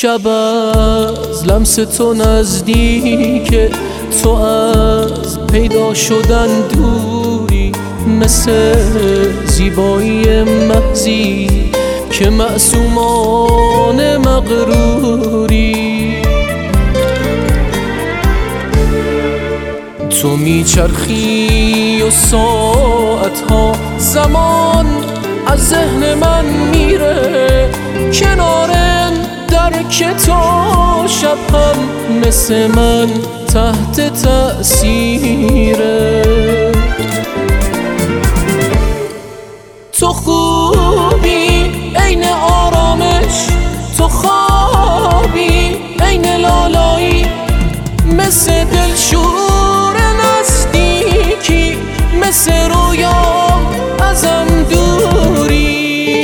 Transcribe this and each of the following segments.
شب از لمس تو نزدیکه، تو از پیدا شدن دوری، مثل زیبایی محضی که معصومان مغروری. تو میچرخی و ساعتها زمان از ذهن من میره، کنار درک تو شب هم مثل من تحت تأثیره. تو خوبی عین آرامش، تو خوابی عین لالایی، مثل دلشور نزدیکی، مثل رویام ازم دوری.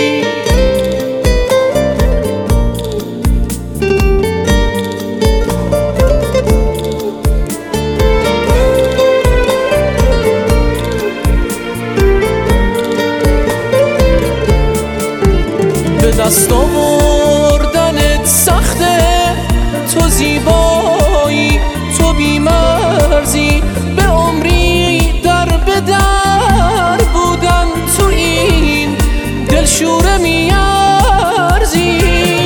به دست آوردنت سخته، تو زیبایی، تو بی‌مرزی، به عمری در به در بودن تو این دلشوره میارزی.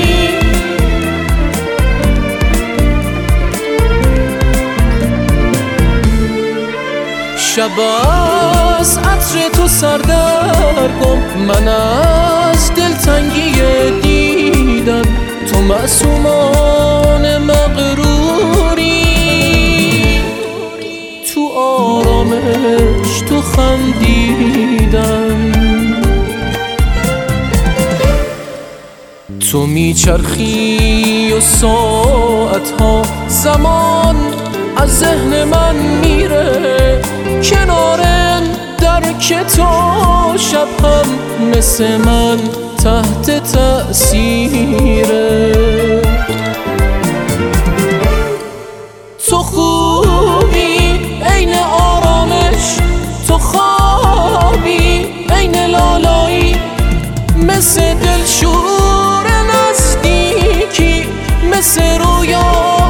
شب از عطر تو سردرگم، من از دلتنگی دیدن تو معصومان مغروری. تو آرامش تو خندیدن، تو میچرخی و ساعتها زمان از ذهن من میره، کنار درک تو شب هم مثل من تحت تأثیره. تو خوبی عین آرامش، تو خوابی عین لالایی، مثل دلشور نزدیکی، مثل رویا